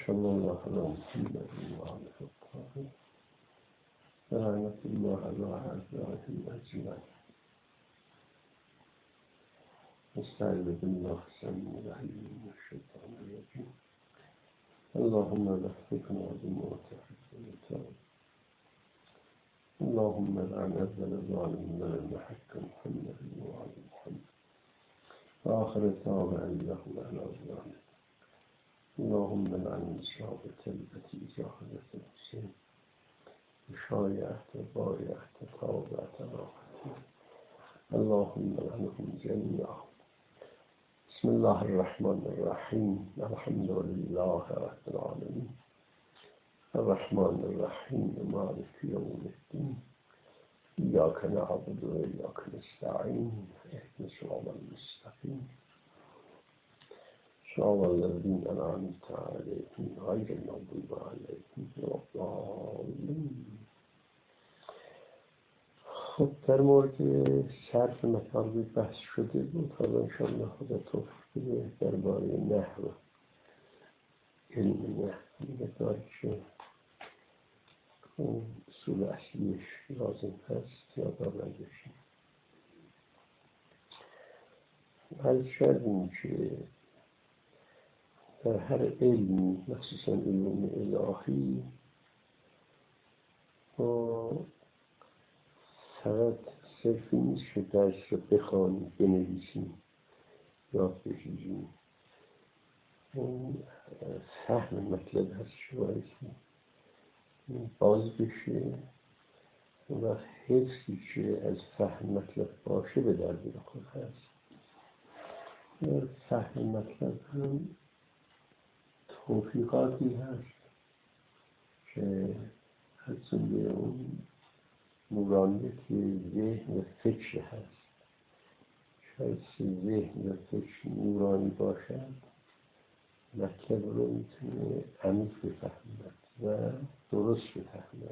صلی الله علی محمد و آله الطاهرین رحمة الله علی اعدائهم اجمعین. استعیذ بالله السمیع العلیم من الشیطان الرجیم. اللهم وفقنا بما تحب وترضى. اللهم لعن أول الظالمين لما حكم محمد وعلى محمد وآخر تابع له على ظلامه. اللهم لعن الشعبة التي جاهدت الحسين وشايعت بايعت تابعت راحته. اللهم لعنهم جميعا. بسم الله الرحمن الرحیم. الحمد لله رب العالمین الرحمن الرحیم مالک یوم الدین ایاک نعبد و ایاک نستعین اهدنا الصراط المستقیم صراط الذین أنعمت علیهم غیر المغضوب علیهم ولا الضالین. خب در مورد صرف مطالب بحث شده بود. حالا انشاءالله خدا توفیق بده درباره نحو، علم نحو مقداری که اصول اصلیش لازم هست یادآور بشیم. عرض کردیم که در هر علمی مخصوصا علوم الهی ما فقط صرف نیست که درس رو بخوانیم بنویسیم یاد بگیریم. اون فهم مطلب هست که باید باز بشه و حفظی که از فهم مطلب باشه به درد بخور هست. فهم مطلب هم توفیقاتی هست که از جمله اون نورانیت ذهن و فکر هست. شاید ذهن و فکر نورانی باشد مطلب رو میتونه عمیق بفهمد و درست بفهمد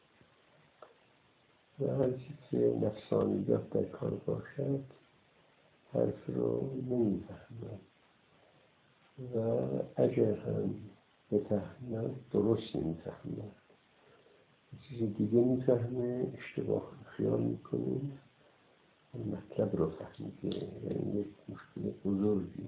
و هر چیزی که نفسانیت در کار باشد حرف رو نمیفهمد و اگر هم بفهمد درست نمیفهمد. چیز دیگه میفهمه، اشتباه خیال میکنه مطلب رو فهمیده. یعنی یک مشکل بزرگی.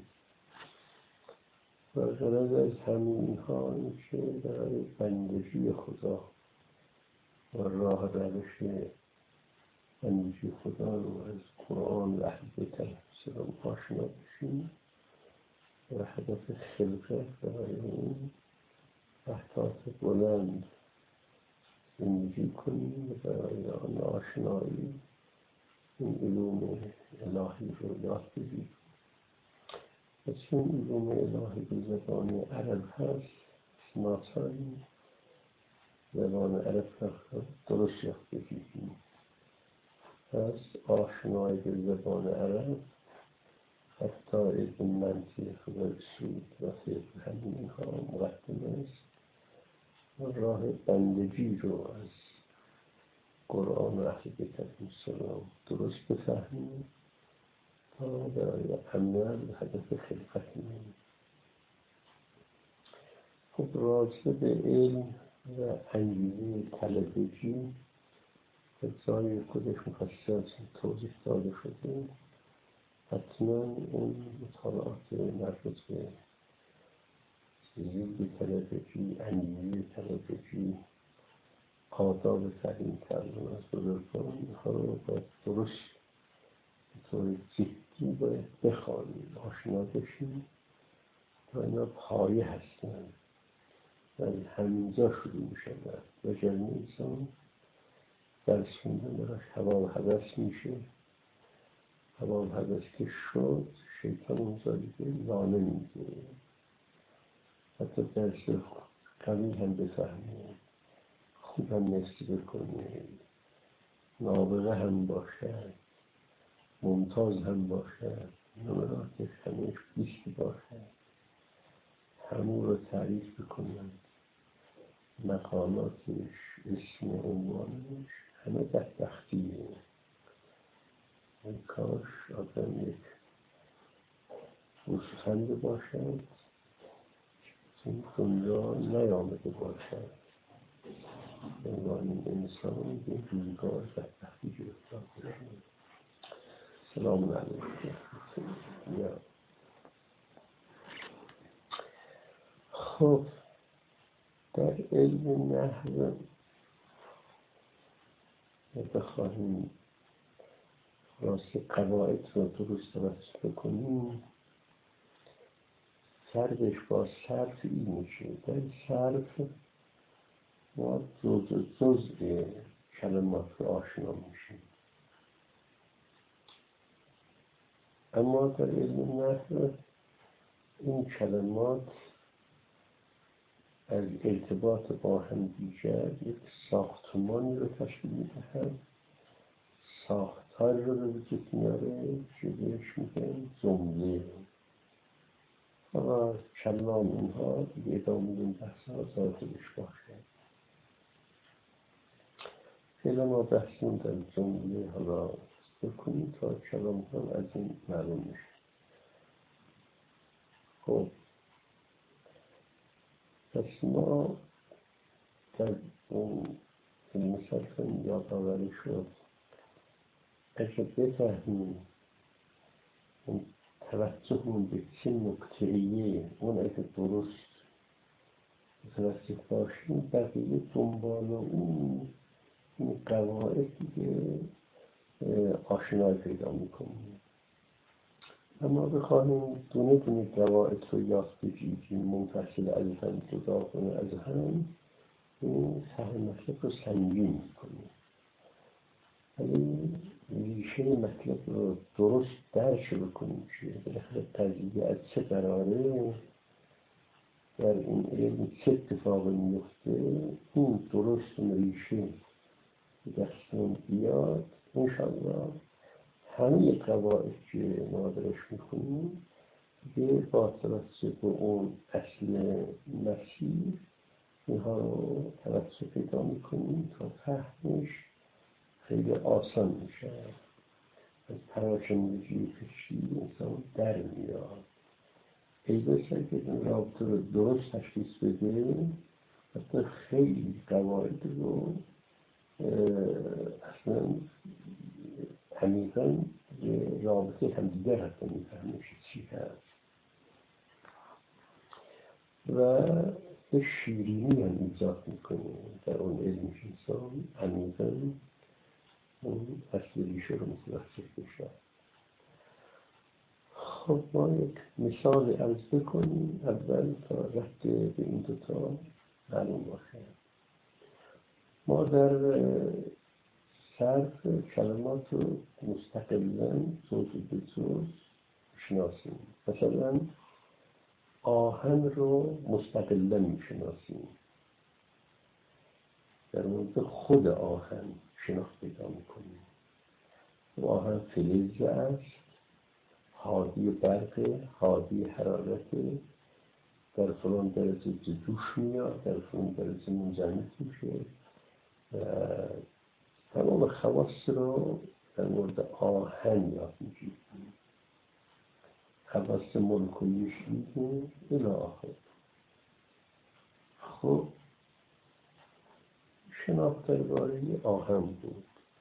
و غرض از همین اینها این که برای بندگی خدا و راه روش بندگی خدا رو از قرآن و اهل بیت علیهم السلام آشنا بشیم و هدف خلقت برای اون احتاط بلند زندگی کنیم و برای آن آشنایی این علوم الهی رو یاد بگیریم. و چون علوم الهی به زبان عرب هست ناچاریم زبان عرب رو درست یاد بگیریم. پس آشنایی به زبان عرب حتی علم منطق و اصول و فقه همین اینها مقدم است و راه بندگی رو از قرآن و اهل بیت علیهم السلام درست بفهمیم تا برای عمل و هدف خلقتمون. خب راجع به علم و انگیزه طلبگی به جای خودش مفصل توضیح داده شده. حتما اون مطالعات مربوط به زید طلبگی، انگیزه طلبگی، آداب تعلیم تعلم از بزرگان اینها رو باید درست به طور جدی باید بخوانیم، آشنا بشیم تا اینا پایه هستند و از همینجا شروع می شود. وگرنه انسان درس خوندن براش هوا و هوس میشه. هوا و هوس که شد شیطان اونجا دیگه لانه میده. حتی درس قوی هم بفهمه، خوب هم نصف بکنه، نابغه هم باشد، ممتاز هم باشد، نمراتش همش 20 باشد، همون رو تعریف بکنن، مقالاتش، اسم و عنوانش همه بدبختیه. کاش آدم یک گوسفند باشد این دنیا نیامده باشد عنوان انسان به روزگار بدبختی گرفتار کنند. سلام علیکم. خب در علم نحو بخواهیم راست قواعد رو درست توصیف کنیم، فرقش با صرف این میشه. در صرف ما جزء کلمات رو آشنا میشیم، اما در علم نحو این کلمات از ارتباط با هم دیگر یک ساختمانی رو تشکیل میدهند، ساختار رو به وجود میاره که بهش میگن جمله. حالا کلام اینها دیگه ادامه این بحث ها ذاتش باشه. خیلی ما بحثیم در جمله حالا بکنیم تا کلام هم از این معلوم میشه. خب پس ما در اون مثلا یادآوری شد اگه بفهمیم اون توجهمون به چه نکته‌ایه اون اگه درست متوجه باشیم، بقیه دنبال اون این قواعد دیگه آشنایی پیدا میکنیم. اما بخواهیم دونه دونه قواعد رو یاد بگیریم منفصل از هم، جدا کنه از هم، این سهم مطلب رو سنگین میکنیم. ولی ریشه مطلب رو درست درک بکنیم که بالاخره قضیه از چه قراره، در این علم چه اتفاقی میفته، این درست ریشه دستمون بیاد، انشاءالله همه قواعد که ما درش میکنیم دیگه با توسط به اون اصل مسیر اینها رو توسط پیدا میکنیم تا فهمش خیلی آسان میشه. از پراکندگی فکری انسان در میاد. ای بسر که این رابطه رو درست تشخیص بده، حتی خیلی قواعد رو اصلا عمیقاً رابطه همدیگر حتی میفهمه چی هست و به شیرینی هم ایجاد میکنه در اون علم انسان عمیقاً اون اصل ریشه رو متوسط بشه. خب ما یک مثال عرض بکنیم اول تا ربط به این دوتا معلوم باشه. ما در صرف کلمات رو مستقلاً جزء به جزء شناسیم. مثلا آهن رو مستقلاً میشناسیم، در مورد خود آهن شناخت پیدا میکنیم. آهن فلز است، حادی برق، حادی حرارت، در فلان درجه جوش میاد، در فلان درجه منجمد میشه و تمام خواص رو در مورد آهن یاد میگیریم. خواص مولکولیش میگیم الی آخر. خب شناخت درباره آهن بود.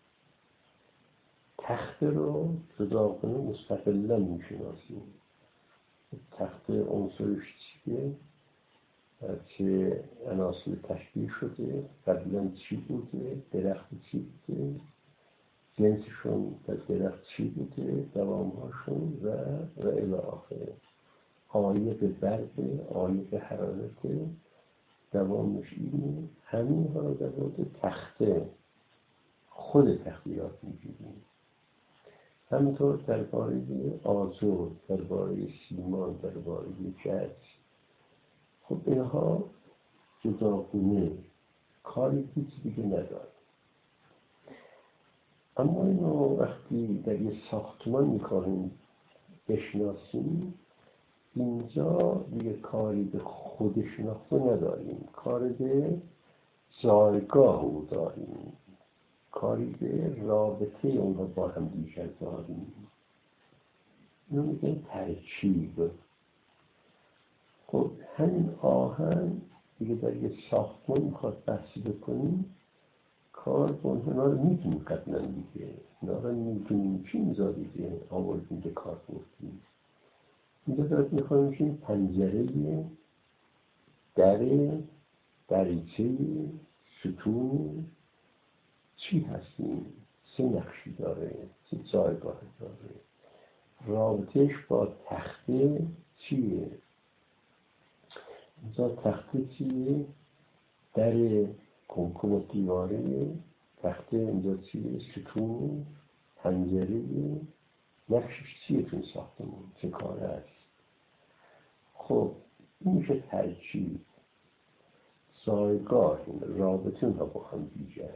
تخته رو جداگانه مستقلاً میشناسیم. تخته عنصرش چیه؟ چه عناصر تشکیل شده؟ قبلا چی بوده؟ درخت چی بوده؟ جنسشون در درخت چی بوده؟ دوامهاشون و الی آخر. عایق برق، عایق حرارت، دوامش اینه. همین ها رو در مورد تخته، خود تخته یاد میگیریم. همینطور درباره آجر، درباره سیمان، درباره گچ. خب اینها جداگونه کاری هیچ دیگه نداره. اما اینو وقتی در یه ساختمان میخواهیم بشناسیم، اینجا دیگه کاری به خود شناخته نداریم، کاری به جایگاه او داریم، کاری به رابطه اونها با هم دیگر داریم. اینو میگن ترکیب. خب خب همین آهن دیگه در یک ساختمان میخواد بحثی بکنیم، کار با اونا رو میتونیم قبلا دیگه، اونا رو میتونیم چی میذاری دیگه آوردیم به کار بردیم. اینجا دارد میخوایم که پنجره، در، دریچه، ستون چی هستیم؟ چه نقشی داره؟ چه جایگاه داره؟ رابطش با تخته چیه؟ اینجا تخته چیه؟ در کمکم و دیواره، تخته اینجا چیه؟ ستون، پنجره، نقشش چیه تو ساختمون؟ چه کار است؟ خب این میشه ترکیب، جایگاه، رابطه اونها با هم دیگر.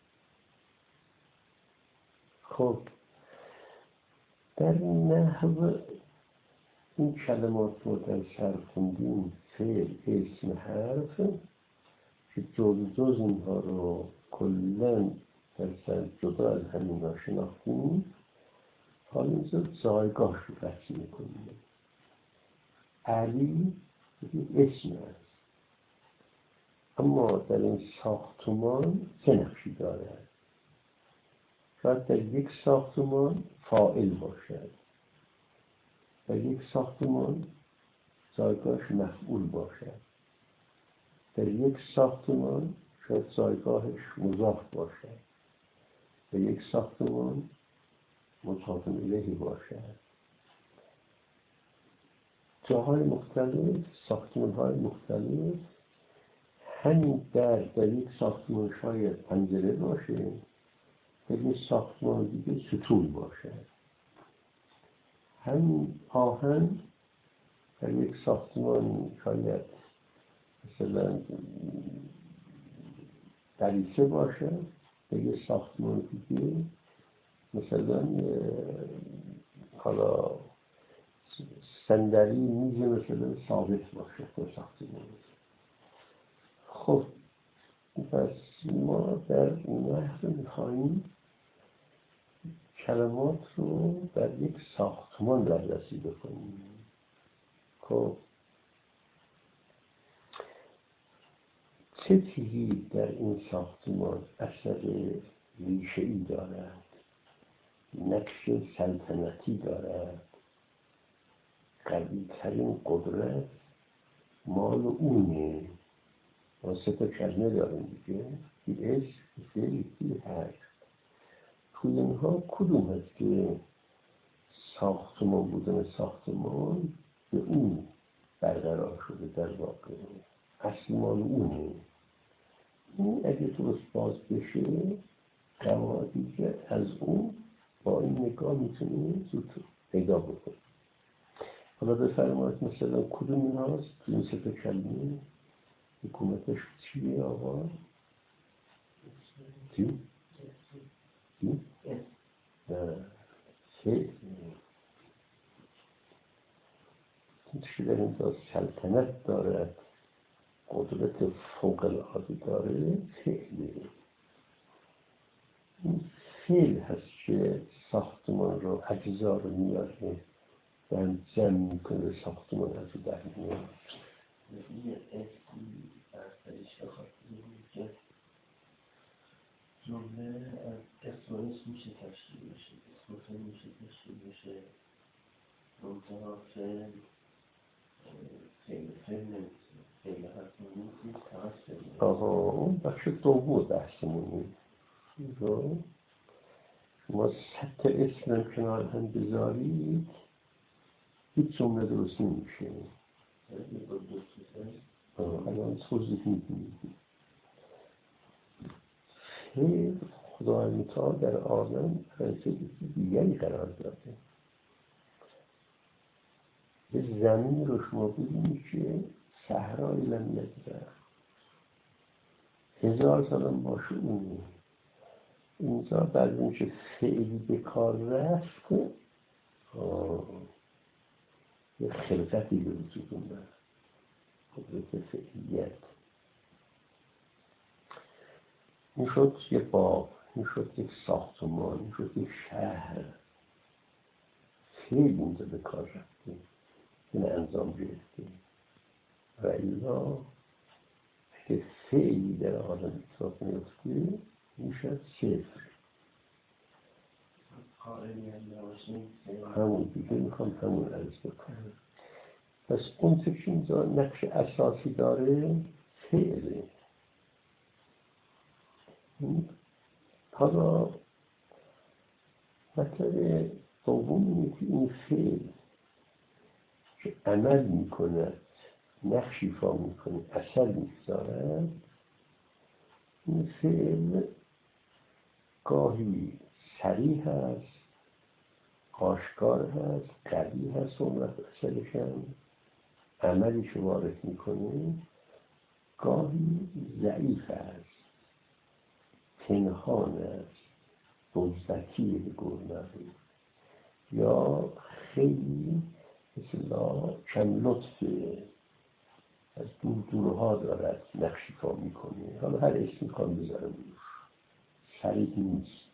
خب در نحو این کلمات رو در سر خوندیم، فعل، اسم، حرف، که جز اینها رو کلاً در سر جدا از همینا شناختیم. حالا اینجا جایگاهش رو بحث میکنیم. علی یک اسم است، اما در این ساختمان چه نقشی دارد؟ شاید در یک ساختمان فاعل باشد، در یک ساختمان جایگاهش مفعول باشد، در یک ساختمان شاید جایگاهش مضاف باشد، در یک ساختمان مضاف الیه باشد. جاهای مختلف، ساختمان‌های مختلف، همین در یک ساختمان شاید پنجره باشه، در یک ساختمان دیگه ستون باشد. همین آهن در یک ساختمان شاید مثلا دریچه باشه، در یک ساختمان دیگه مثلا حالا صندلی، میز مثلا ثابت باشه تو ساختمان. خب پس ما در نحو میخواییم کلمات رو در یک ساختمان بررسی بکنیم. خب چه چیزی در این ساختمان اثر ریشه‌ای دارد، نقش سلطنتی دارد، قوی‌ترین قدرت مال اونه؟ ما 3 کلمه داریم دیگه، یکی اسم، فعل، یکی حرف. توی اینها کدوم هست که ساختمان بودن ساختمان به اون برقرار شده؟ در واقع اصل مال اونه. این اگه درست باز بشه، قواعدی که از اون با این نگاه میتونیم زود پیدا بکنیم. حالا بفرمایید مثلا کدوم این هاست تو این 3 کلمه؟ حکومتش چیه آقا؟ چی؟ چی؟ نه چه؟ چی در اینجا سلطنت دارد، قدرت فوق العاده داره؟ فعله. این فعل هست که ساختمان رو، اجزا رو میاره و هم جمع میکنه، ساختمان از رو در میاد. یه اسمی برتریش بخواد که جمله از اسمانش میشه تشکیل بشه، اسمانش میشه تشکیل بشه، منطقه خیلی نمیشه، خیلی حتما نیست، فقط خیلی. آها، اون بخش دوم بحثمونه. شما 100 اسم کنار هم بذارید هیچ جمله درست نمیشه. الان توضیح میدیم. فعل خدای متعال در عالم برای چیزی دیگری قرار داده. یه زمین رو شما ببینید که صحرای لم یزرع، 1000 سالم باشه اونه. اینجا بعد اون که فعلی به کار رفت، یه خلقتی به وجود اومد، قدرت فعلیت. این شد یه باغ، این شد یک ساختمان، این شد یک شهر. فعل اینجا به کار رفته، این انجام گرفته. و الا که فعلی در عالم اتفاق میفته میشد صفر. همون دیگه میخوام همون عرض بکنم. پس اون که اینجا نقش اساسی داره فعله. حالا مطلب دوم اینه که این فعل که عمل میکند، نقش ایفا میکنه، اثر میگذارد، این فعل گاهی صریح هست، آشکار هست، قوی هست، اون وقت اثرش هم عملی که وارد میکنه گاهی ضعیف است، پنهان است، دزدکی به قول معروف، یا خیلی مثلا کم لطفه، از دور دورها دارد نقش ایفا میکنه. حالا هر اسم میخوام بذارم روش، صریح نیست.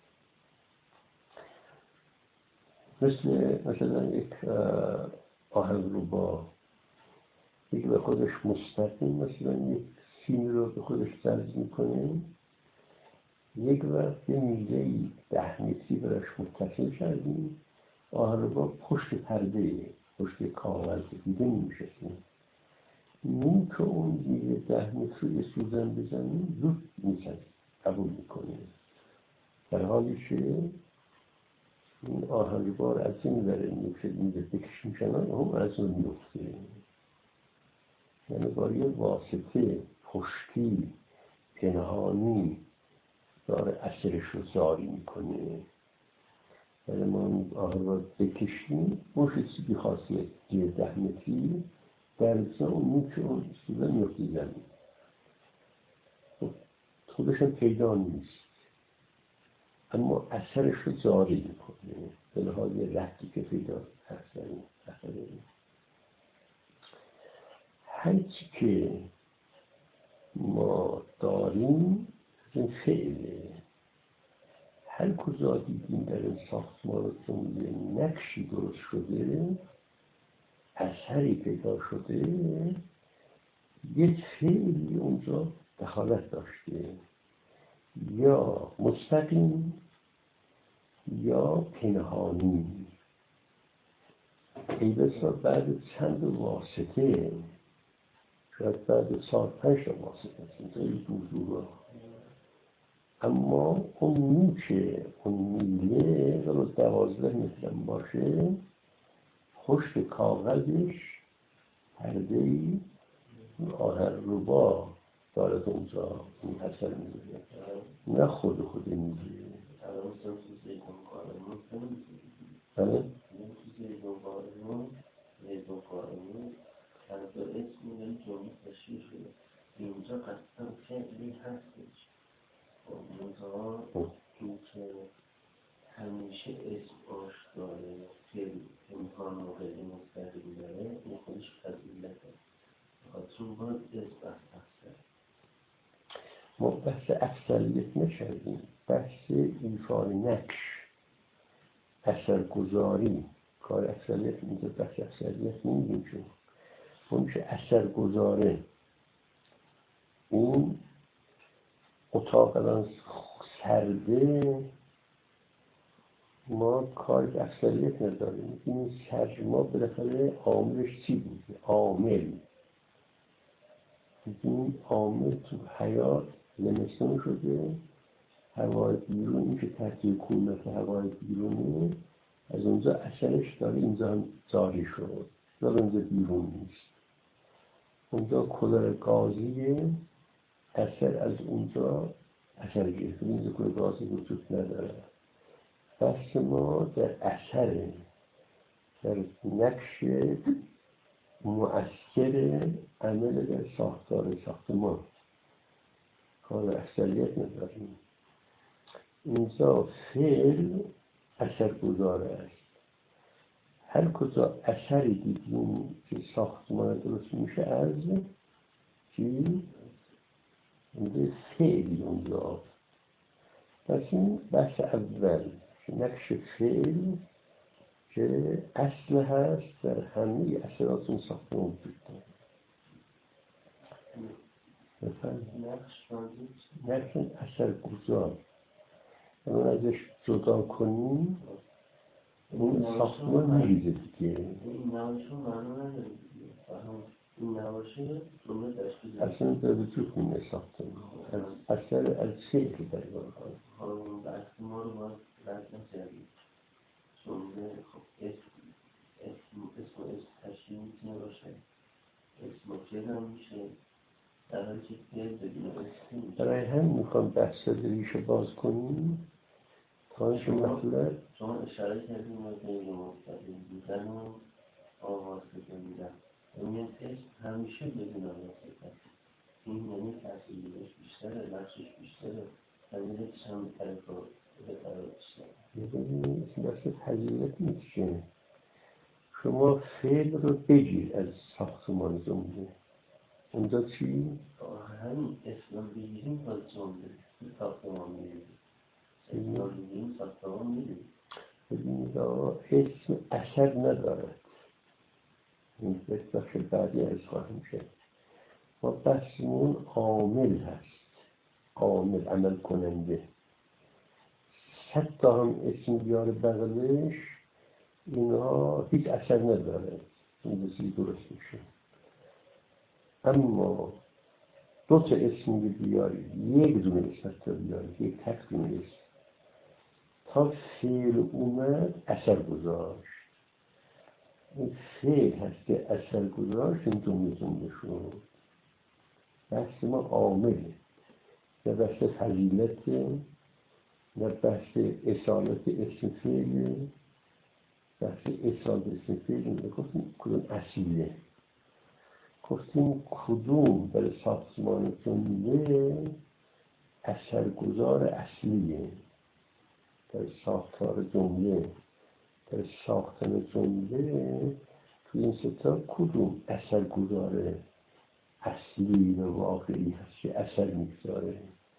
مثلا یک آهنگربا یکی به خودش مستقیم مثلا یک سیم رو به خودش درز میکنه، یک وقت یه میله‌ای 10 متری براش متصل کردیم، آهنگربا پشت پرده، پشت کاغذ دیده نمیشه. این که اون میله 10 متری یه سوزن بزنیم زود میزن، قبول میکنه، در حالی که این آهنگربا از این وره میله بکشیم کنن هم از اون میفته. یعنی با یه واسطه پشتی پنهانی داره اثرش رو جاری میکنه. یعنی ما این آهنگربا بکشیم مشتی بخواست یه 10 متری در اون که اون سوزن میفته زمین، خودش هم پیدا نیست، اما اثرش رو جاری میکنه به لحاظ رفتی که پیدا هست. هرچی که ما داریم این فعله. هر کجا دیدیم در این ساختمانتون یه نقشی درست شده، اثری پیدا شده، یک فعلی اونجا دخالت داشته، یا مستقیم یا پنهانی. ای بسا بعد چند واسطه، شاید بعد 4-5 واسطه هست اینجایی دور، اما اون نوچه اون میله رو 12 متر باشه، پشت کاغذش پرده‌ای آهنگربا دارد اونجا این اثر میگه، نه خود میگه. بله؟ اینجا قطعا فعلی هستش، منطقه این که همیشه اسم آشکاره، فعل امکان موقعی مستقیم داره، این خودش فضیلته، چون باید اسم افضل. ما بحث افضلیت نکردیم، بحث ایفای نقش، اثرگذاری. کار افضلیت اینجا بحث افضلیت نمیدیم، چون اون که اثرگذاره، این اتاق الان سرده، ما کار افضلیت نداریم. این سرما بالاخره عاملش چی بود؟ عامل این عامل تو حیات زمستان شده، هوای بیرون، این که ترکیب کولت هوای بیرونی از اونجا اثرش داره اینجا هم جاری شد، داره اونجا بیرون نیست. اونجا کولر گازیه، اثر از اونجا اثر گرفته، اینجا کولر گازی وجود نداره. بحث ما در اثر، در نقش مؤثر عمل در ساختار ساختمان، کار اکثریت نداریم. اینجا فعل اثرگذار است. هر کجا اثری دیدیم که ساختمان درست میشه از چی؟ اونجا فعلی اونجا. پس این بحث اول که نقش فعل که اصل هست در همه اثرات اون ساختمان وجود داره. نقش منظور چیه؟ نقش اثرگذار. اون ازش جدا کنیم اون ساختمان میریزه دیگه. این نباشه معنا نداره دیگه. این نباشه جمله تشکیل اصلا به وجود میمونه ساختمان از اثر از شعر در واقع. حالا اون بحث ما رو باید رد نکردیم. جمله خب اسم تشکیل میتونه باشه، اسم و فعل هم میشه، در حالی که فعل بدون اسم میشه. برای هم میخوام بحث ریشه باز کنیم تا اینکه مطلب شما اشاره کردیم و غیر مستقیم بودن و آوازده بودن. این اسم همیشه بدون آوازده. این یعنی تحصیلیش بیشتره، نقشش بیشتره، فضیلتش هم طرف رو به قرار بیشتره. ببینید مثل فضیلت نیست که شما فعل رو بگیر از ساختمان جمله. اونجا چی؟ همین اسم رو بگیریم باز جمله ساختمان میریم. اسم رو بگیریم ساختمان میریم. ببینید اسم اثر ندارد. این بخش بعدی از خواهیم شد. ما بحثمون عامل هست، عامل عمل کننده. 100 تا هم اسم بیاره بغلش اینا هیچ اثر نداره، این بسیاری درست میشه. اما 2 تا اسم بیاری، یک دونه اسم تا بیاری، یک تک دونه اسم تا فعل اومد اثر گذاشت. این فعل هست که اثر گذاشت این جمله شد. بحث ما عامله، نه بحث فضیلت، نه بحث اصالت اسم فعل. بحث اصالت اسم فعل گفتیم کدوم اصیله، گفتیم کدوم در ساختمان جمله اثرگذار اصلیه در ساختار جمله، در ساختن جمله. تو این ستا کدوم اثرگذار اصلی و واقعی هست که اثر میگذاره،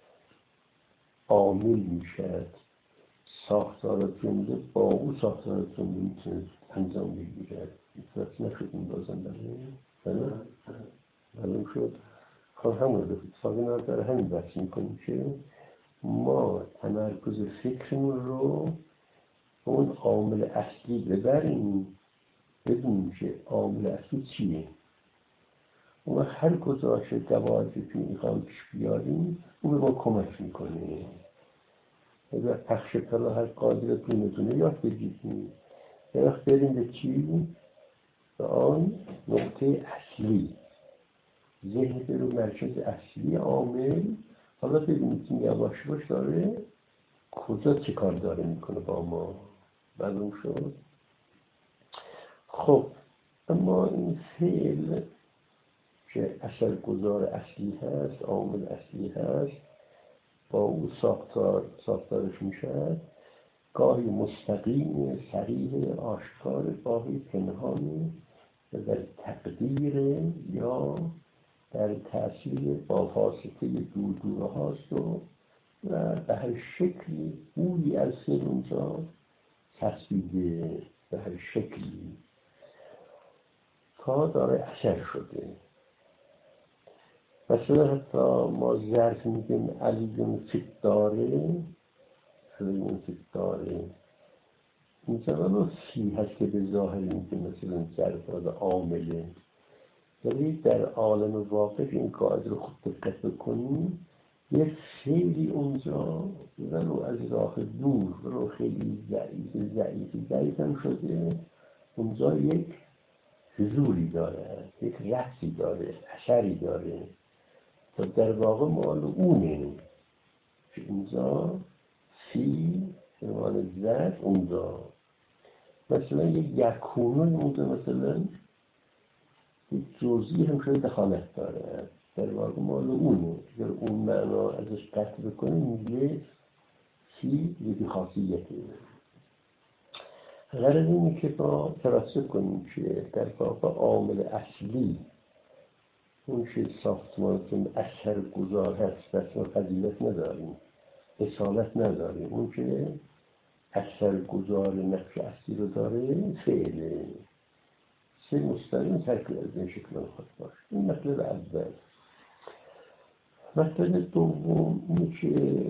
عامل میشد. ساختار جمله با او ساختار جمله میتونه انجام بگیرد. اتفاق نشد این بازم بله؟ معلوم شد. خب همون رو اتفاقی نداره همین بحث میکنیم که ما تمرکز فکرمون رو اون عامل اصلی ببریم، بدونیم که عامل اصلی چیه. اون هر گذاشت دوازی که میخوام پیش بیاریم اون به ما کمک میکنه. اگر پخش کلا هر قادر دونه یاد بگیریم یه وقت بریم به چی؟ به آن نقطه اصلی، ذهن برو مرکز اصلی عامل. حالا ببینید که یواش باش داره کجا چه کار داره میکنه با ما. معلوم شد. خب اما این فعل که اثرگذار اصلی هست، عامل اصلی هست، با او ساختارش میشه، گاهی مستقیم، صریح، آشکار، گاهی پنهانی و در تقدیر یا در تأثیر با واسطه دور هاست و به هر شکلی بویی از فعل اونجا تصویده، به هر شکلی تا داره اثر شده. مثلا حتی ما ظرف میگیم علیون فکر داره، علیون فکر داره، اینجا منو فی هست که به ظاهر میگیم مثلا ظرف عامله، ولی در عالم واقع این قاعده رو خود دقت بکنیم یه خیلی اونجا ولو از راه دور ولو خیلی ضعیف هم شده، اونجا یک حضوری داره، یک رفتی داره، اثری داره تا در واقع مال اونه که اونجا فی عنوان ذات اونجا مثلا یک یکونون اونجا مثلا یک جزئی هم شده دخالت داره، در واقع مال اونه. اگر اون معنا ازش قطع بکنیم میگه فی یکی خاصیته. غرض اینه که با توسط کنیم که در واقع عامل اصلی اون که ساختمانتون اثر گذار هست، بس ما فضیلت نداریم، اصالت نداریم. اون که اثر گذار نقش اصلی رو داره فعله، سه مستقیم ترکیب از این شکل خود باش. این مطلب اول. مطلب دوم اینه که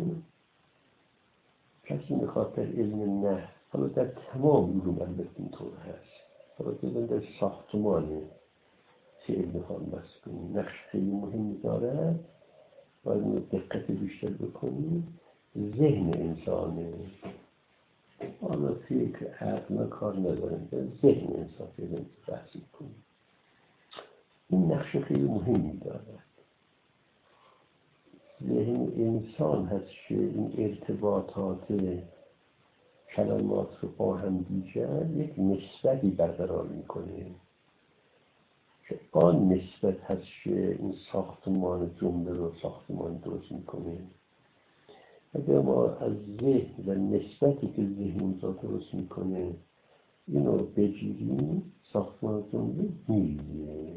کسی میخواد در علم نحو، حالا در تمام علوم البته اینطور هست، حالا ببین در ساختمان چه علم خواهم بس کنیم نقش خیلی مهمی دارد، باید دقت بیشتر بکنیم. ذهن انسانه، حالا فکر عقل کار نداریم، در ذهن انسان فعلا بحث کنیم. این نقش خیلی مهمی دارد. ذهن انسان هست که این ارتباطات کلمات رو با هم دیگر یک نسبتی برقرار میکنه که آن نسبت هست که این ساختمان جمله رو ساختمان درست میکنه. اگر ما از ذهن و نسبتی که ذهن اونجا درست میکنه اینو بگیریم، ساختمان جمله میریزه.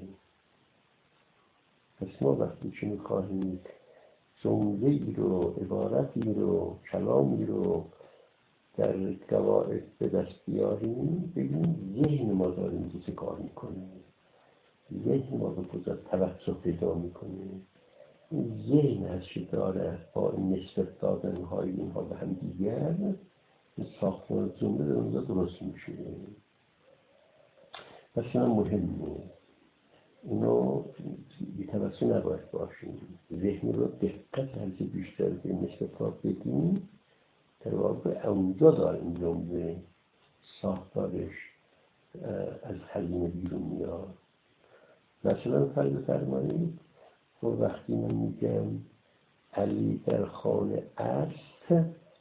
پس ما وقتی که میخواهیم جمله ای رو، عبارتی رو، کلامی رو در قواعد به دست بیاریم، ببینیم ذهن ما داره اینجا چه کار میکنه، ذهن ما به کجا توجه پیدا میکنه. این ذهن هست که داره با نسبت دادن های اینها به هم دیگر این ساختمان جمله در اونجا درست میشه. پس این مهمه، اینو بی‌توجه نباید باشیم. ذهن رو دقت هرچه بیشتر به نسبت ها بدیم، در واقع اونجا داره این جمله ساختارش از هزینه بیرون میاد. مثلا فرض فرمایید و وقتی من میگم علی در خانه است،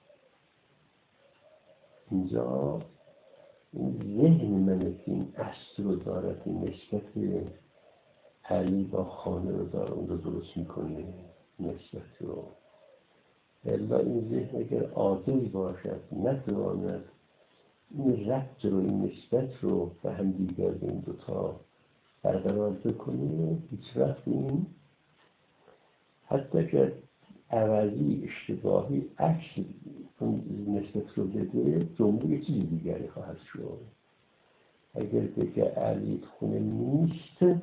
اینجا ذهن من که این است رو دارد، این نسبت علی با خانه رو داره اون رو درست میکنه نسبت رو. الا این ذهن اگر عاجز باشد، نتواند این ربط رو، این نسبت رو به هم دیگر به این دوتا برقرار بکنه، هیچ وقت این حتی که عوضی اشتباهی عکس اون نسبت رو بده، جمله چیزی دیگری خواهد شد. اگر بگه علی خونه نیست،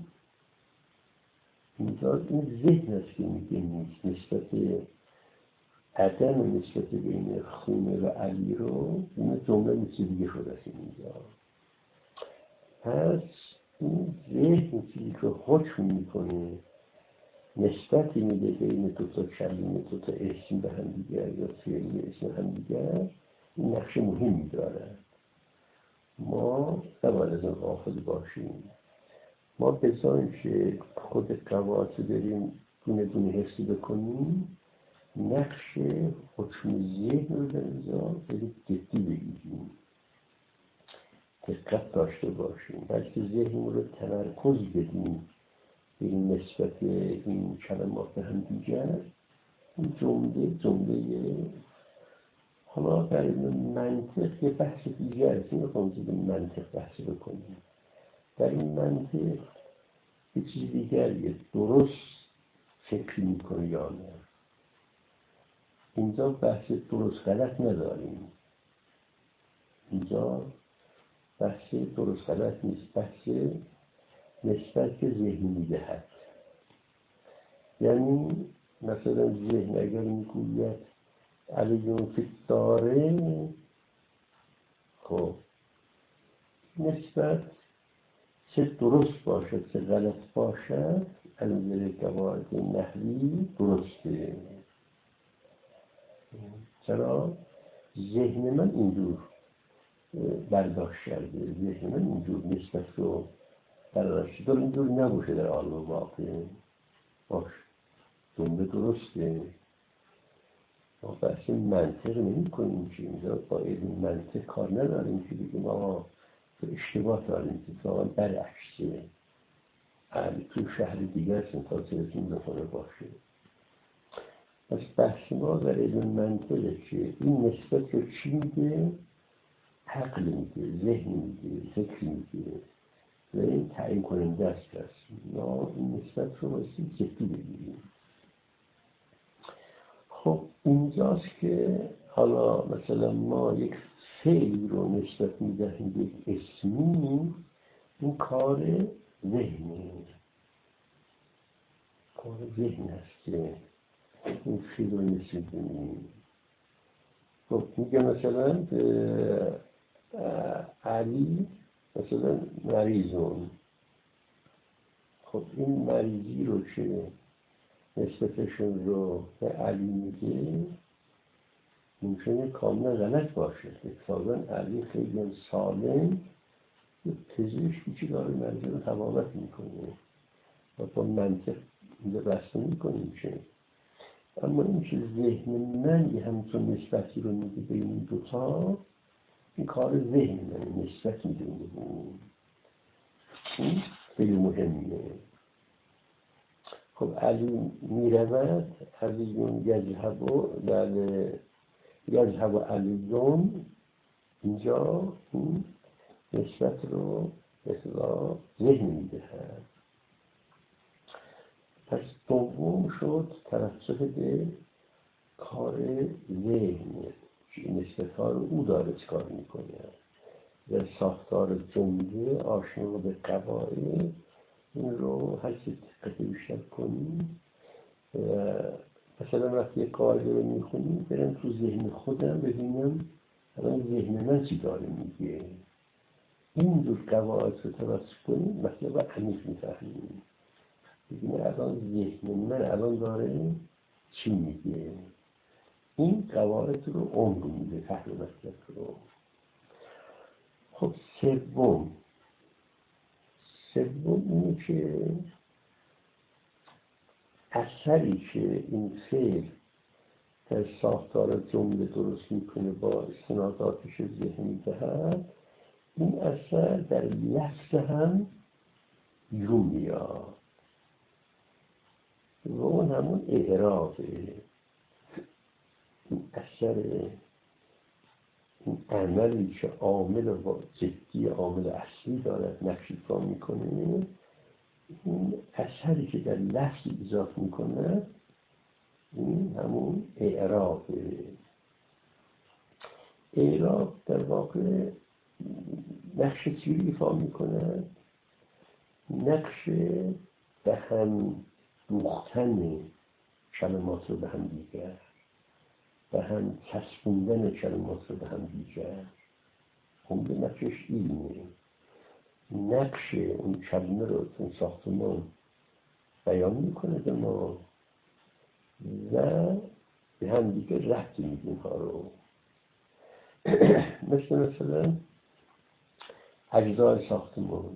اینجا این ذهن است که میگه نیست، نسبت عدم و نسبت بین خونه و علی رو این جمله مثل دیگه شده است اینجا. پس این ذهن چیزی که حکم میکنه، نسبتی میده بین دوتا کلمه، دوتا اسم به هم دیگر یا فعل اسم هم دیگر، این نقش مهمی داره. ما نباید از اون غافل باشیم. ما بذاریم که خود قواعد داریم دونه دونه حفظ بکنیم، نقش حکم ذهن رو در اینجا خیلی جدی بگیریم، دقت داشته باشیم، بلکه ذهن رو تمرکز بدیم به این نسبت این کلمات به هم دیگر. این جمله حالا در این منطق یه بحث دیگر است، این رو به منطق بحث بکنیم. در این منطق یه چیز دیگریه، درست فکر میکنه یا نه. اینجا بحث درست غلط نداریم، اینجا بحث درست غلط نیست، بحث نسبت که ذهن میدهد. یعنی مثلا ذهن اگر میگوید علیون که داره، خب نسبت چه درست باشد چه غلط باشد از نظر قواعد نحوی درسته. چرا؟ ذهن من اینجور برداشت کرده، ذهن من اینجور نسبت رو برداشت داره، اینجور نباشه در عالم واقع. باش جمله درسته، ما بحث منطق نمی کنیم که اینجا با علم منطق کار نداریم که بگیم آقا اشتباه داریم، که واقعا برعکسه، تو شهر دیگر سنتاسیتون بخوره باشه. پس بحث ما در علم منطقه که این نسبت رو چی میگه؟ عقل میگه، ذهن میگه، فکر میگه و این تعیین کننده است. ما این نسبت رو بایستی جدی بگیریم. خب اینجاست که حالا مثلا ما یک فعل رو نسبت میدهیم به یک اسمی، این کار ذهن است که این فیل رو نشیدونیم. خب میگه مثلا به علی مثلا مریضون. خب این مریضی رو که نسبتشون رو به علی میگه ممکنه کاملا غلط باشه. اتفاقا علی خیلی سالم یه پزشکی که داره مریض رو تبابت میکنه و با منطق بسته میکنیم که اما این که ذهن من یه همچون نسبتی رو میگه بین این دوتا، این کار ذهن من نسبت میده این خیلی مهمه. خب علی میرود علیون یذهب علیون، اینجا این نسبت رو اصلا ذهن میدهد. پس دوم شد توسط به کار ذهن که نسبت ها رو او داره چکار میکنه. در ساختار جمله آشنا به قواعد این رو هر چی دقت بیشتر کنیم. مثلا وقتی یک قاعده رو میخونیم برم تو ذهن خودم ببینم الان ذهن من چی داره میگه. این جور قواعد رو توسط کنیم مطلب عمیق میفهمیم. ببینه الان ذهن من الان داره چی میگه. این قواعد رو عمر میده فهم مطلب رو. خب سوم اینه که اثری که این فعل در ساختار جمله درست میکنه با استناداتش ذهنی دهد، این اثر در لفظ هم بیرون میاد و اون همون اعرابه. این اثر این عملی که عامل جدی عامل اصلی دارد نقش ایفا میکنه، این اثری که در لفظ اضافه میکنه این همون اعرابه. اعراب در واقع نقش چی ایفا میکنه؟ نقش به هم دوختن کلمات رو به هم دیگر، به هم چسبوندن کلمات رو به هم دیگر. عمده نقشش اینه. نقش اون کلمه رو اون ساختمان بیان میکنه به ما و به هم دیگر ربط میده اینها رو. مثلا اجزای ساختمان،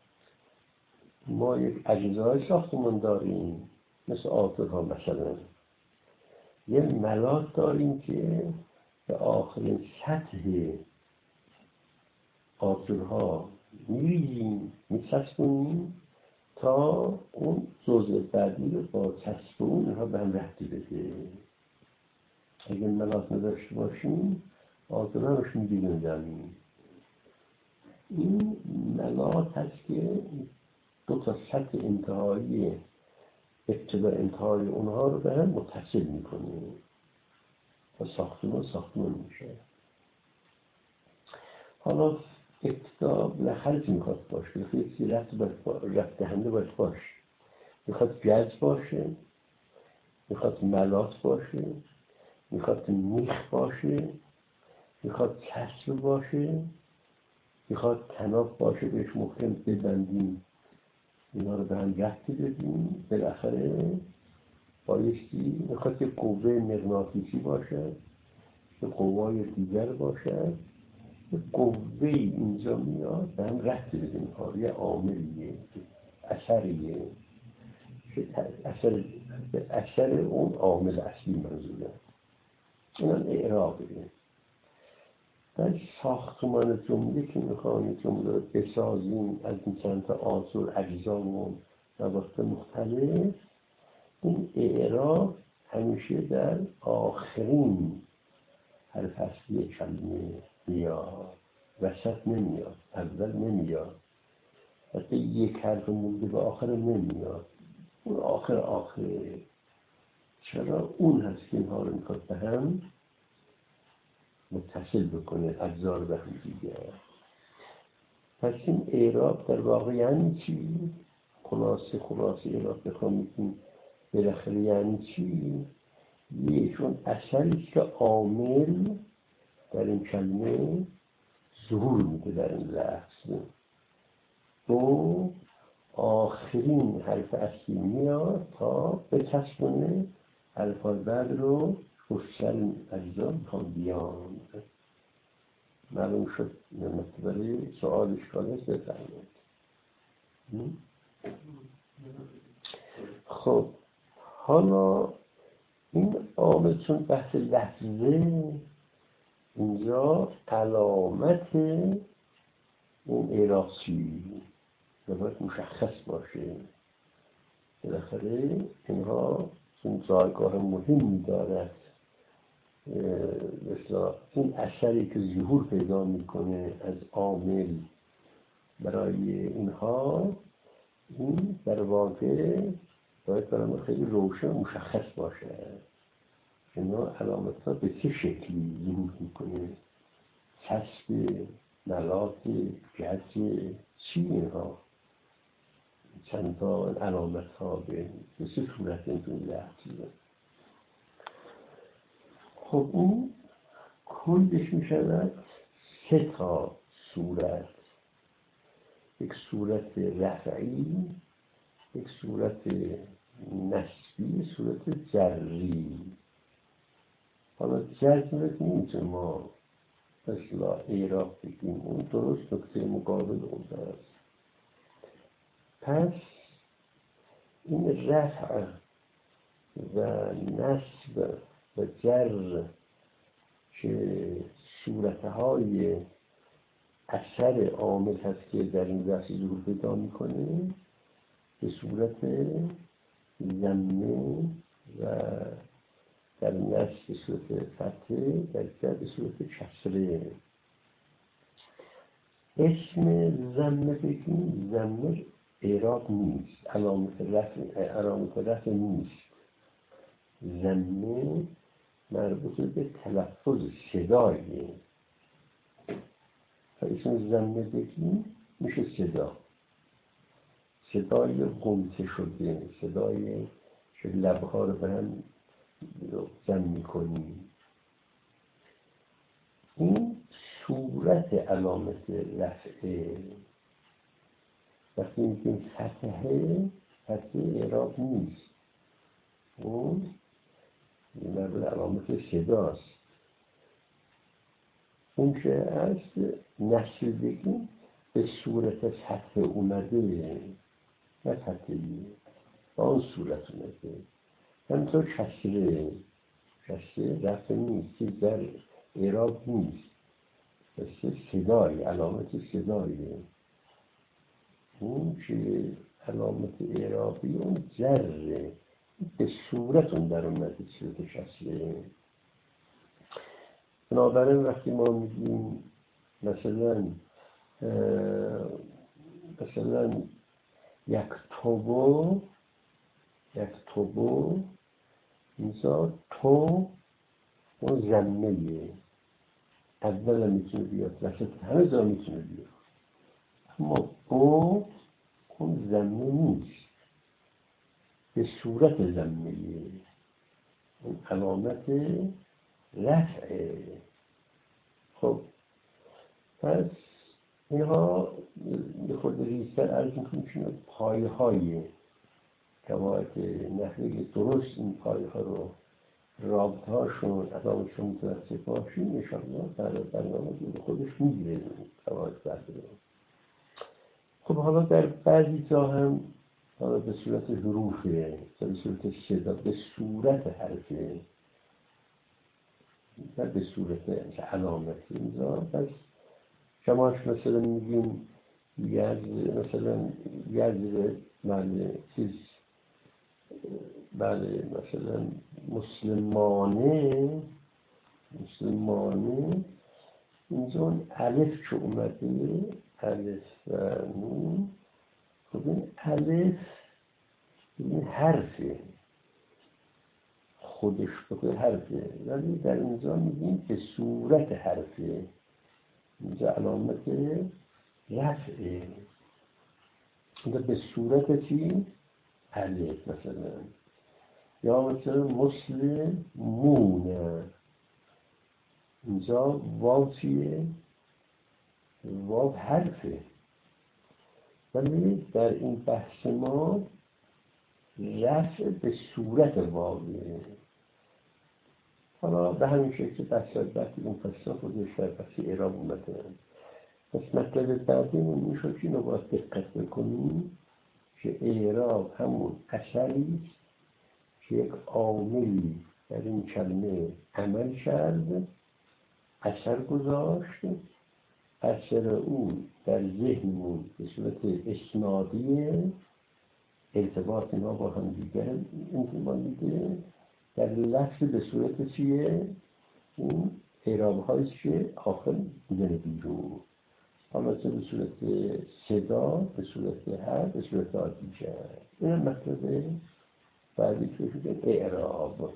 ما یک اجزای ساختمان داریم مثل آجرها. مثلا یه ملاط داریم که به آخرین سطح آجرها میریزیم میچسبونیم تا اون جزء بعدی رو با چسب اونها به هم ربطی بده. اگه ملاط نداشته باشیم آجرها روش میریزیم زمین. این ملاط هست که دو تا سطح انتهایی ابتدا انتهای اونها رو به هم متصل میکنه و ساختمان میشه. حالا ابتدا بالاخره چی میخواد باشه؟ یکی ربط دهنده باید باشه. میخواد گز باشه، میخواد ملاط باشه، میخواد میخ باشه، میخواد چسب باشه، میخواد تناب باشه بهش محکم ببندیم اینا رو به هم ربطی بدیم. بالاخره بایستی میخواد یک قوه مغناطیسی باشه، یک قوای دیگر باشه، یک قوه اینجا میاد به هم ربطی بدیم. یه عاملیه، اثریه، اثر اون عامل اصلی منظوره. این هم اعرابه. در ساختمان جمله که میخوایم جمله رو بسازیم از این چند تا عنصر اجزا و روابط مختلف، این اعراب همیشه در آخرین حرف اصلی کلمه میاد، وسط نمیاد، اول نمیاد. حتی یک حرف مونده به آخر نمیاد، اون آخره. چرا؟ اون هست که اینها رو میخواد به هم متصل بکنه، اجزا رو به هم دیگه. پس این اعراب در واقع یعنی چی؟ خلاصه اعراب بخوام میگیم بالاخره یعنی چی؟ چون اثری که عامل در این کلمه ظهور میده در این لفظ. دو، آخرین حرف اصلی میاد تا بچسبونه حرفای بعد رو گفتر این اجزا میخوام بیان. معلوم شد برای سؤال اشکال است بفرمایید. خب حالا این عامل چون بحث لفظه اینجا علامت این اعراضی باید مشخص باشه. بالاخره اینها چون جایگاه مهمی دارد، مثلا این اثری که ظهور پیدا میکنه از عامل برای اینها، این در واقع باید برای ما خیلی روشن و مشخص باشه. اینا علامت ها به چه شکلی ظهور میکنه؟ چسب، ملاط، جهت چی اینها؟ چند تا علامت ها به چه صورت این لحظه؟ خب این کلش می شود 3 تا صورت. یک صورت رفعی، یک صورت نسبی، صورت جری. حالا جری نمیتونه ما مثلا اعراب بگیم، اون درست نکته مقابل اون است. پس این رفع و نسب و جر که صورتهای اثر عامل هست که در این بحث ظهور پیدا میکنه، به صورت ضمه و در نسب به صورت فتحه، در جر به صورت کسره. اسم ضمه بگیم، ضمه اعراب نیست، علامت رفع نیست. ضمه مربوط به تلفظ صدایه. تا اسم ضمه بگیم میشه صدای قمته شده، صدای که لبها رو به هم جمع میکنیم. این صورت علامت رفعه. وقتی میگیم فتحه اعراب نیست، اون مربوط علامت صداست. اون که از نسل بگیم به صورت فتحه اومده، نه فتحه‌ای، با اون صورت اومده. همینطور کسره رفع نیست، که در اعراب نیست، بس صدای، علامت صدایه. اون که علامت اعرابی اون جره، به صورت اون در اومده، صورت کسره. بنابراین وقتی ما میگیم مثلا یک توبو اینجا تو اون ضمه اول میتونه بیاد، وسط همه جا میتونه بیاد، اما او اون ضمه نیست، به صورت ضمه، اون علامت رفعه. خب پس اینها یه خود ریزتر از این که پایه های قواعد نحوی درست این پایه ها رو رابطه هاشون علامتشون متوسط باشیم، انشاءالله در برنامه به خودش میگیره قواعد برداره. خب حالا در بعضی جا هم حالا به صورت حروفه، به صورت صدا، به صورت حرفه و به صورت علامت اینجا. پس شماش مثلا میگیم مثلا بله مثلا مسلمانه اینجا اون الف که اومده، الف و نون. خب این الف این حرفه، خودش بخواه حرفه، ولی در اینجا میگیم به صورت حرفه. اینجا علامت رفعه، اینجا به صورت چی؟ الف مثلا. یا مثلا مسلمونه، اینجا واو چیه؟ واو حرفه، ولی در این بحث ما رفع به صورت واویه. حالا به همین شکل بحث وقتی اون فصل خودش در بحث اعراب اومده. پس مطلب بعدیمون این شد که اینو باید دقت بکنیم که اعراب همون اثری است که یک عاملی در این کلمه عمل کرد، اثر گذاشت، اثر اون در ذهنمون به صورت اسنادیه، ارتباط اینا با هم دیگر انتظام میده، در لفظ به صورت چیه؟ اون اعراب هاییست که آخر میزنه بیرون، حالا چه به صورت صدا، به صورت حرف، به صورت آتیشه. این مطلب بعدی که شده اعراب.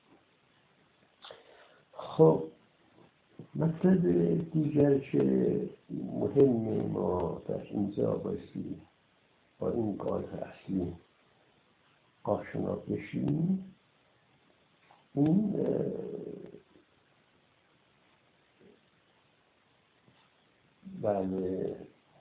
خب مطلب دیگر که مهم ما در اینجا بایستی با این قاعده اصلی آشنا بشیم، این بله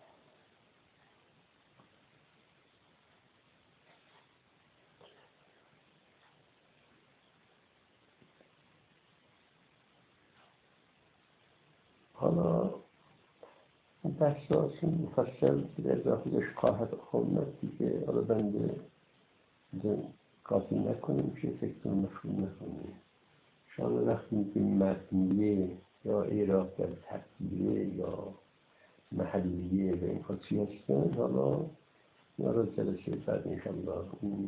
حالا بحثاشون مفصل در داخلش خواهد آمد دیگه، حالا بنده قاطی نکنیم که فکر مفهوم نکنیم. شاید وقتی میگیم مبنیه یا اعراب در تقدیره یا محلیه و این خاصی هستن، حالا یا را جلسه بعد انشاءالله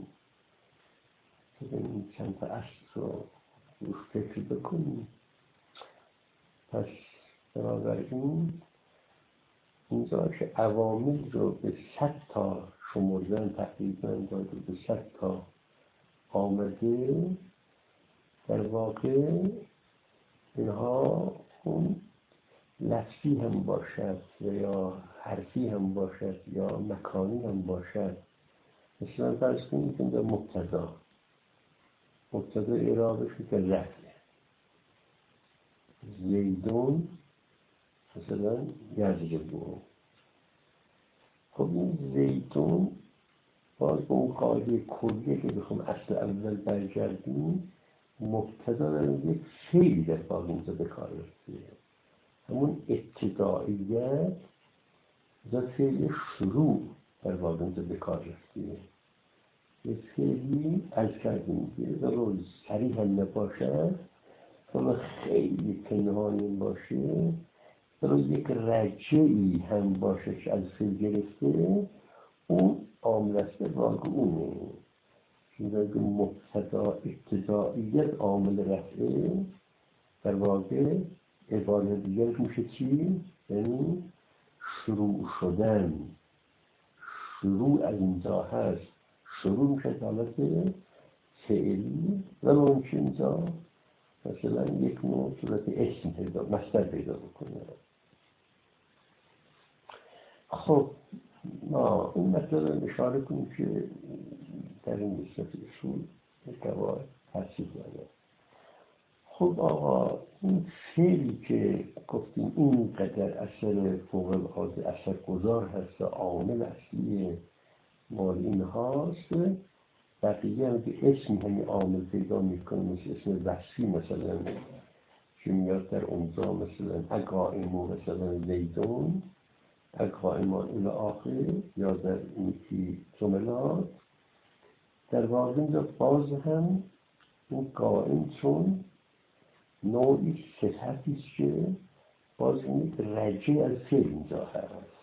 این چند تا اصل رو روش فکر بکنیم. پس بنابراین اینجا که عوامل رو به 100 تا شمردن تقریبا داده، به 100 تا آمده، در واقع اینها اون لفظی هم باشد و یا حرفی هم باشد یا مکانی هم باشد. مثلا فرض کنید که در مبتدا اعرابش که رفعه، زیدون مثلا یضربون. خب این زیدون باز به اون قاعده کلیه که بخوام اصل اول برگردیم، مبتدا داریم یک فعلی در واقع اینجا به کار رفته، همون ابتداییت و فعل شروع در واقع اینجا به کار رفته. یک فعلی از کردیم که ضرور صریح هم نباشد، ضرور خیلی پنهانی باشه، ضرور یک رجعی هم باشه که از فعل گرفته، اون عامل است در واقع اونه. چون مبتدا ابتداییت عامل رفعه، در واقع عبارت دیگرش میشه چی؟ یعنی شروع شدن. شروع از اینجا هست، شروع میشه حالت فعلی، ولی اون که اینجا مثلا یک نوع صورت اسم پیدا، مصدر پیدا بکنه. خب ما این مطلب رو اشاره کنیم که در این نسبت اصول قواعد تحصیل داره. خب آقا این فعلی که گفتیم اینقدر اثر فوق العاده اثر گذار هست و عامل اصلی مال این هاست، بقیه هم که اسم همین عامل پیدا میکنه، مثل اسم وصفی مثلا که میاد در اونجا، مثلا اقائمو مثلا زیدون، اقائمان الى آخر، یا در اینکی جملات، در واقع اینجا باز هم این قائم چون نوعی صفتیست که باز این رجع از فعل اینجا هست،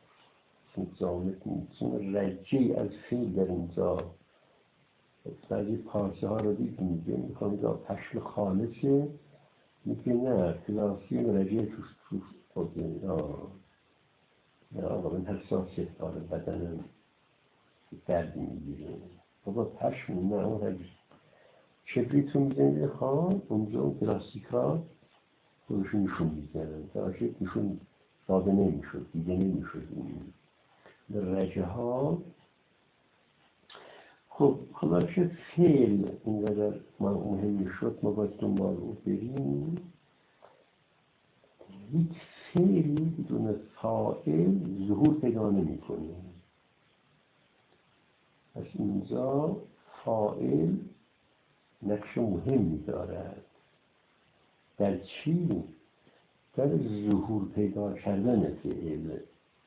چون رجع از فعل در اینجا بعضی پارسه ها رو دید میگه میخوام اینجا پشم خالصه، میگه نه کلاسی رجع توش خورده، یا آقا من حساسیت داره بدنم دردی میگیره، بابا پشم نه اون رجع شبریتون میزنید خواهم اونجا اون پلاستیک ها خودشون نشون میزنن، دراشت نشون داده نمیشد، دیگه نمیشد. این رجه ها خب حالا که فعل اینقدر مهمی شد ما باید دنبال او بریم. هیچ فعلی بدون فاعل ظهور پیدا نمی‌کنه. پس اینجا فاعل نقش مهمی دارد. در چی؟ در ظهور پیدا کردن فعل.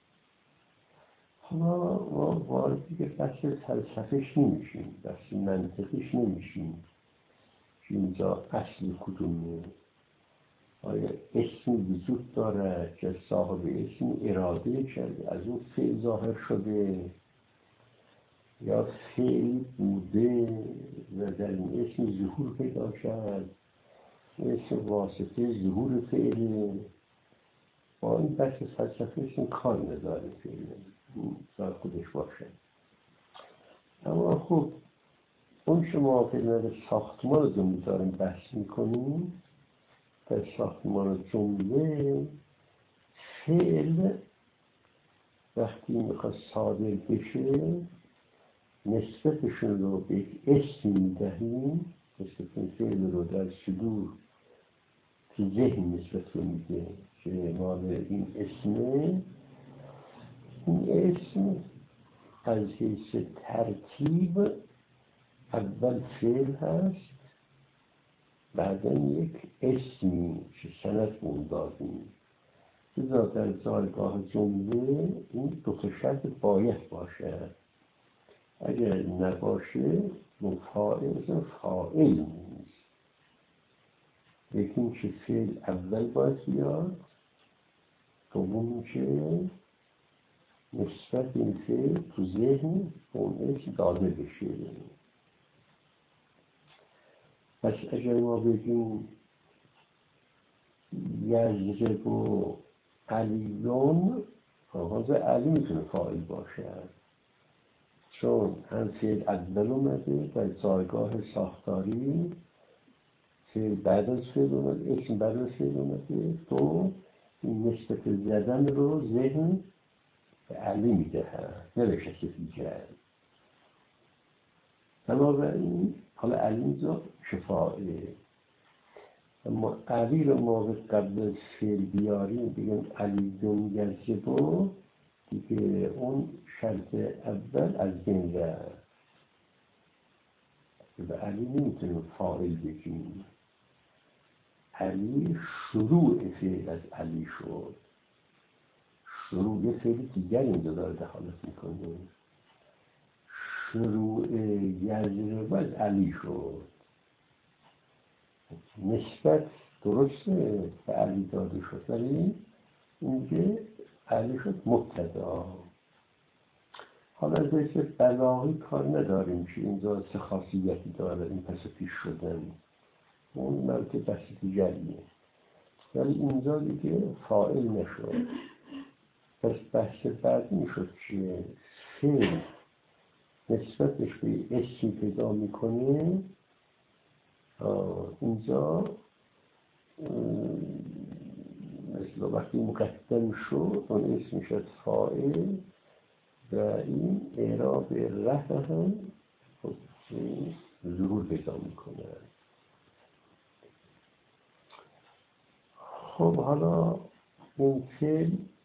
حالا ما وارد دیگه بحث فلسفه‌اش نمیشیم، بحث منطقیش نمیشیم که اینجا اصل کدومه. آیا اسمی وجود دارد که صاحب اسم اراده کرده از اون فعل ظاهر شده، یا فعل بوده و در این اسم ظهور پیدا کرد، اسم واسطه ظهور فعله. با این بحث فلسفه‌اش این کار نداره، فعله در خودش باشه. اما خب اون شما فعلا ساختمان رو داریم بحث میکنیم، در ساختمان جمله فعل وقتی میخواد صادر بشه نسبتشون رو به یک اسم میدهیم. نسبت فعل رو در صدور تو ذهن نسبت رو میده که مال این اسمه. این اسم از حیث ترتیب اول فعل هست، بعدا یک اسمی که سند دادیم. لذا در جایگاه جمله این دو تا شرط باید باشد. اگر نباشه فاعل نیست. یکی که فعل اول باید بیاد، دوم که نسبت این فعل تو ذهن اون اسم داده بشه. پس اگر ما بگیم یضرب و علیون، حاضر علی میتونه فاعل باشد چون هم فعل اول اومده در جایگاه ساختاری، فعل بعد از فعل اومده، اسم بعد از فعل اومده. تو این نسبت زدن رو ذهن به علی میدهد، نه به کسی دیگر. بنابراین حالا علی اینجا شفاعه. اما علی رو ما قبل از فعل بیاریم بگیم علی دون یضرب، دیگه اون شرط اول از بین رفت. به علی نمیتونیم فاعل بگیم. علی شروع فعل از علی شد. شروع یه فعل دیگر اینجا داره دخالت میکنه. شروع یضرب از علی شد. نسبت درسته به علی داده شد، ولی اینجا علی شد مبتدا. حالا از ایست بلاغی کار نداریم که اینجا چه خاصیتی داره این پس پیش شدن، اون مرد بحث دیگریه. ولی اینجا دیگه فاعل نشد. پس بحث بعدی میشد که فعل نسبتش به اسمی پیدا میکنه. اینجا مثل وقتی مقدم شد اون اسم میشد فاعل و این اعراب رفع هم ظهور پیدا میکنه. خب حالا این فعل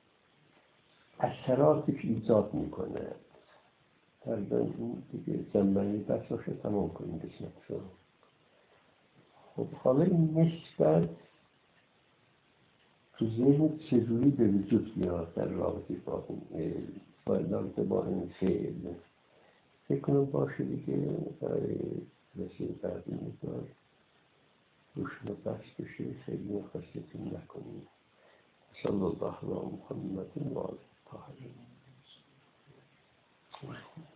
اثراتی که ایجاد میکنه تقریبا این دیگه زنبنی بحث باشه تمام کنیم قسمت شد. خب حالا این نسبت تو ذهن چجوری به وجود میاد در رابطه با این فعل؟ فکر کنم باشه دیگه برای رسیل بعدی میدار روشن و بحث بشه، خیلی مخصیتون نکنیم. صلی الله علیه محمد و آله الطاهرین.